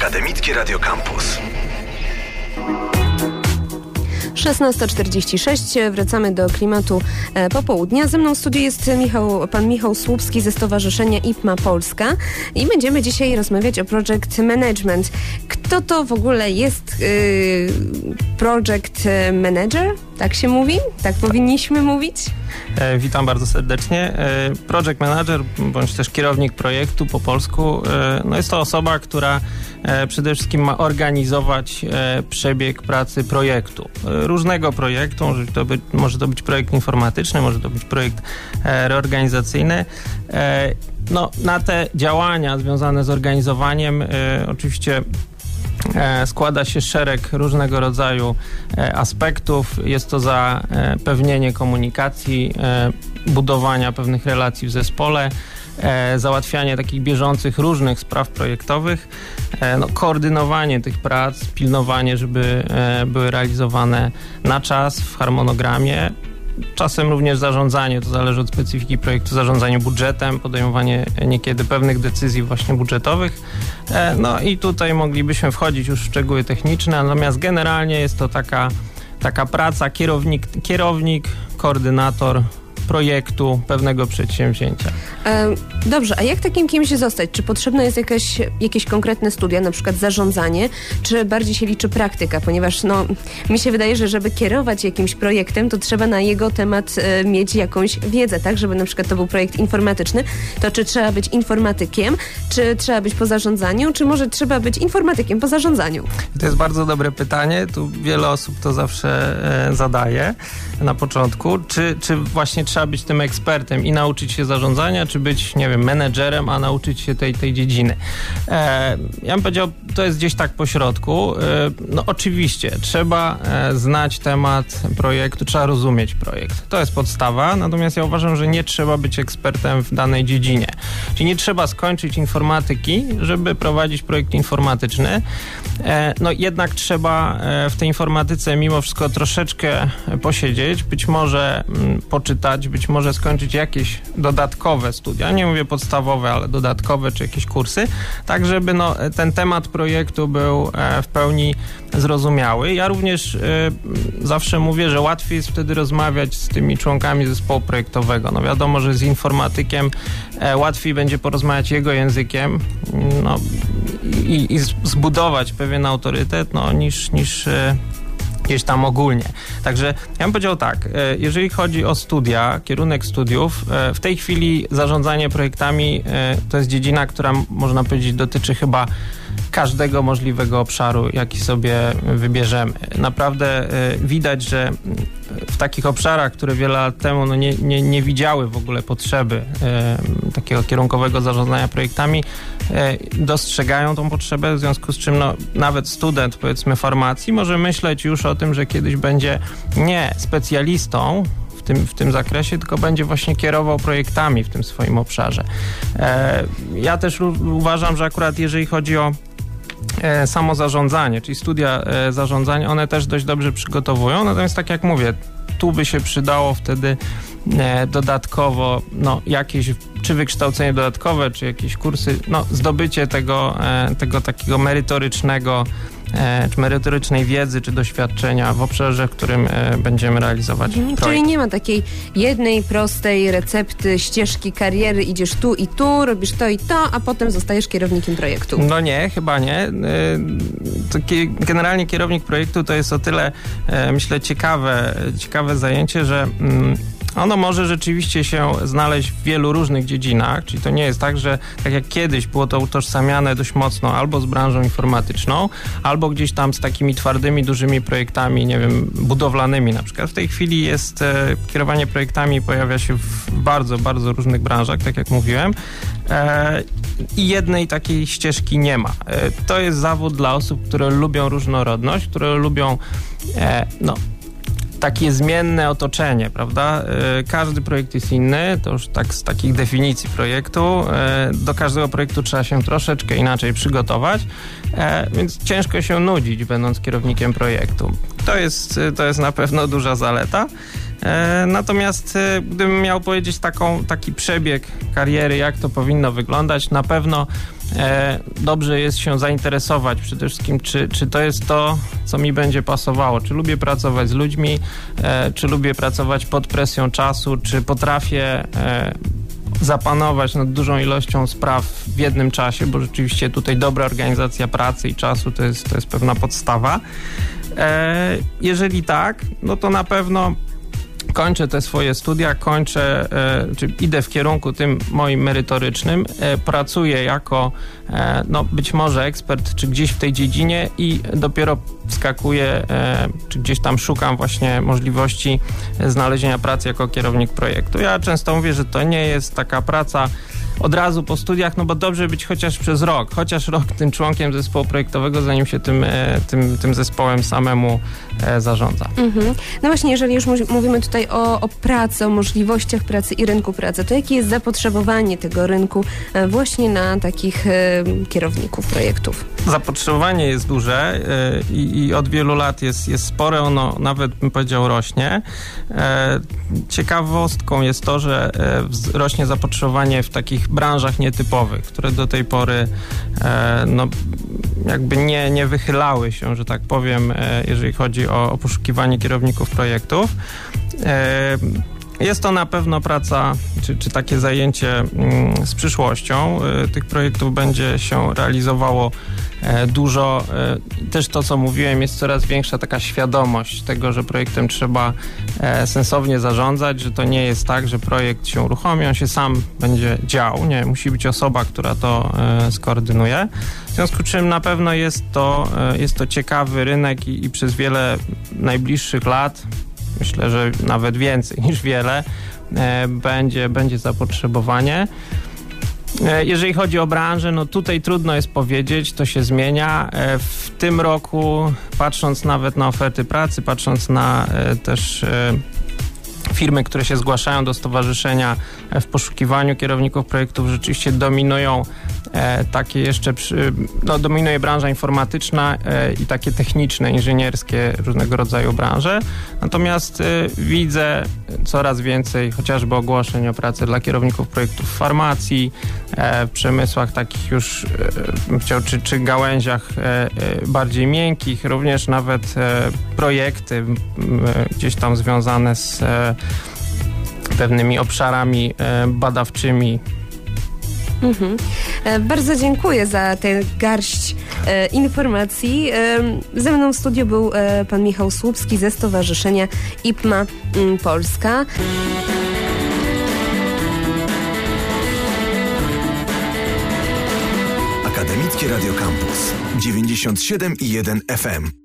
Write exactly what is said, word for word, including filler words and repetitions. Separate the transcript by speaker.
Speaker 1: Akademickie Radio Campus.
Speaker 2: szesnasta czterdzieści sześć. Wracamy do klimatu e, popołudnia. Ze mną w studiu jest Michał, pan Michał Słupski ze Stowarzyszenia I P M A Polska i będziemy dzisiaj rozmawiać o Project Management. Kto to w ogóle jest y, Project Manager? Tak się mówi? Tak powinniśmy mówić?
Speaker 3: E, witam bardzo serdecznie. E, Project Manager, bądź też kierownik projektu po polsku, e, no jest to osoba, która e, przede wszystkim ma organizować e, przebieg pracy projektu. E, różnego projektu, może to, być, może to być projekt informatyczny, może to być projekt e, reorganizacyjny. E, no, na te działania związane z organizowaniem e, oczywiście E, składa się szereg różnego rodzaju e, aspektów. Jest to zapewnienie komunikacji, e, budowania pewnych relacji w zespole, e, załatwianie takich bieżących różnych spraw projektowych, e, no, koordynowanie tych prac, pilnowanie, żeby e, były realizowane na czas, w harmonogramie. Czasem również zarządzanie, to zależy od specyfiki projektu, zarządzanie budżetem, podejmowanie niekiedy pewnych decyzji właśnie budżetowych. No i tutaj moglibyśmy wchodzić już w szczegóły techniczne, natomiast generalnie jest to taka, taka praca kierownik, kierownik, koordynator projektu, pewnego przedsięwzięcia.
Speaker 2: E, dobrze, a jak takim kimś zostać? Czy potrzebne jest jakaś, jakieś konkretne studia, na przykład zarządzanie, czy bardziej się liczy praktyka? Ponieważ no, mi się wydaje, że żeby kierować jakimś projektem, to trzeba na jego temat e, mieć jakąś wiedzę, tak? Żeby na przykład to był projekt informatyczny, to czy trzeba być informatykiem, czy trzeba być po zarządzaniu, czy może trzeba być informatykiem po zarządzaniu?
Speaker 3: To jest bardzo dobre pytanie. Tu wiele osób to zawsze e, zadaje na początku. Czy, czy właśnie trzeba być tym ekspertem i nauczyć się zarządzania, czy być, nie wiem, menedżerem, a nauczyć się tej, tej dziedziny. E, ja bym powiedział, to jest gdzieś tak po środku. E, no oczywiście, trzeba e, znać temat projektu, trzeba rozumieć projekt. To jest podstawa, natomiast ja uważam, że nie trzeba być ekspertem w danej dziedzinie. Czyli nie trzeba skończyć informatyki, żeby prowadzić projekt informatyczny. E, no jednak trzeba e, w tej informatyce mimo wszystko troszeczkę posiedzieć, być może m, poczytać, być może skończyć jakieś dodatkowe studia, nie mówię podstawowe, ale dodatkowe, czy jakieś kursy, tak żeby no, ten temat projektu był e, w pełni zrozumiały. Ja również e, zawsze mówię, że łatwiej jest wtedy rozmawiać z tymi członkami zespołu projektowego. No wiadomo, że z informatykiem e, łatwiej będzie porozmawiać jego językiem no, i, i zbudować pewien autorytet, no, niż, niż e, gdzieś tam ogólnie. Także ja bym powiedział tak, jeżeli chodzi o studia, kierunek studiów, w tej chwili zarządzanie projektami to jest dziedzina, która można powiedzieć dotyczy chyba każdego możliwego obszaru, jaki sobie wybierzemy. Naprawdę widać, że w takich obszarach, które wiele lat temu no nie, nie, nie widziały w ogóle potrzeby e, takiego kierunkowego zarządzania projektami, e, dostrzegają tą potrzebę, w związku z czym no, nawet student, powiedzmy, farmacji może myśleć już o tym, że kiedyś będzie nie specjalistą w tym, w tym zakresie, tylko będzie właśnie kierował projektami w tym swoim obszarze. E, ja też uważam, że akurat jeżeli chodzi o E, samo zarządzanie, czyli studia e, zarządzania, one też dość dobrze przygotowują, natomiast tak jak mówię, tu by się przydało wtedy e, dodatkowo no, jakieś, czy wykształcenie dodatkowe, czy jakieś kursy, no zdobycie tego, e, tego takiego merytorycznego E, czy merytorycznej wiedzy, czy doświadczenia w obszarze, w którym e, będziemy realizować
Speaker 2: mhm,
Speaker 3: projekt.
Speaker 2: Czyli nie ma takiej jednej, prostej recepty, ścieżki kariery, idziesz tu i tu, robisz to i to, a potem zostajesz kierownikiem projektu.
Speaker 3: No nie, chyba nie. E, taki generalnie kierownik projektu to jest o tyle, e, myślę, ciekawe, ciekawe zajęcie, że mm, ono może rzeczywiście się znaleźć w wielu różnych dziedzinach, czyli to nie jest tak, że tak jak kiedyś było to utożsamiane dość mocno albo z branżą informatyczną, albo gdzieś tam z takimi twardymi, dużymi projektami, nie wiem, budowlanymi na przykład. W tej chwili jest e, kierowanie projektami pojawia się w bardzo, bardzo różnych branżach, tak jak mówiłem. E, I jednej takiej ścieżki nie ma. E, to jest zawód dla osób, które lubią różnorodność, które lubią e, no takie zmienne otoczenie, prawda? Każdy projekt jest inny, to już tak z takich definicji projektu. Do każdego projektu trzeba się troszeczkę inaczej przygotować, więc ciężko się nudzić, będąc kierownikiem projektu. To jest, to jest na pewno duża zaleta. Natomiast gdybym miał powiedzieć taką, taki przebieg kariery, jak to powinno wyglądać, na pewno e, dobrze jest się zainteresować przede wszystkim, czy, czy to jest to, co mi będzie pasowało. Czy lubię pracować z ludźmi, e, czy lubię pracować pod presją czasu, czy potrafię e, zapanować nad dużą ilością spraw w jednym czasie, bo rzeczywiście tutaj dobra organizacja pracy i czasu to jest, to jest pewna podstawa. E, jeżeli tak, no to na pewno kończę te swoje studia, kończę, e, czy idę w kierunku tym moim merytorycznym, e, pracuję jako, e, no być może ekspert, czy gdzieś w tej dziedzinie i dopiero wskakuję, e, czy gdzieś tam szukam właśnie możliwości znalezienia pracy jako kierownik projektu. Ja często mówię, że to nie jest taka praca od razu po studiach, no bo dobrze być chociaż przez rok, chociaż rok tym członkiem zespołu projektowego, zanim się tym, e, tym, tym zespołem samemu e, zarządza.
Speaker 2: Mhm. No właśnie, jeżeli już mówimy tutaj o, o pracy, o możliwościach pracy i rynku pracy, to jakie jest zapotrzebowanie tego rynku e, właśnie na takich e, kierowników projektów?
Speaker 3: Zapotrzebowanie jest duże e, i, i od wielu lat jest, jest spore, ono nawet bym powiedział rośnie. E, ciekawostką jest to, że e, rośnie zapotrzebowanie w takich branżach nietypowych, które do tej pory e, no, jakby nie, nie wychylały się, że tak powiem, e, jeżeli chodzi o, o poszukiwanie kierowników projektów. E, Jest to na pewno praca, czy, czy takie zajęcie mm, z przyszłością. E, tych projektów będzie się realizowało e, dużo. E, też to, co mówiłem, jest coraz większa taka świadomość tego, że projektem trzeba e, sensownie zarządzać, że to nie jest tak, że projekt się uruchomi, on się sam będzie działał. Nie, musi być osoba, która to e, skoordynuje. W związku z czym na pewno jest to, e, jest to ciekawy rynek i, i przez wiele najbliższych lat, myślę, że nawet więcej niż wiele, e, będzie, będzie zapotrzebowanie. E, jeżeli chodzi o branżę, no tutaj trudno jest powiedzieć, to się zmienia. E, w tym roku, patrząc nawet na oferty pracy, patrząc na e, też e, firmy, które się zgłaszają do stowarzyszenia w poszukiwaniu kierowników projektów, rzeczywiście dominują e, takie jeszcze, przy, no, dominuje branża informatyczna e, i takie techniczne, inżynierskie, różnego rodzaju branże. Natomiast e, widzę coraz więcej chociażby ogłoszeń o pracę dla kierowników projektów w farmacji, e, w przemysłach takich już, e, chciał, czy, czy gałęziach e, e, bardziej miękkich, również nawet e, projekty e, gdzieś tam związane z e, pewnymi obszarami e, badawczymi.
Speaker 2: Mhm. E, bardzo dziękuję za tę garść e, informacji. E, ze mną w studiu był e, pan Michał Słupski ze Stowarzyszenia I P M A m, Polska.
Speaker 1: Akademickie Radio Campus dziewięćdziesiąt siedem i jeden F M.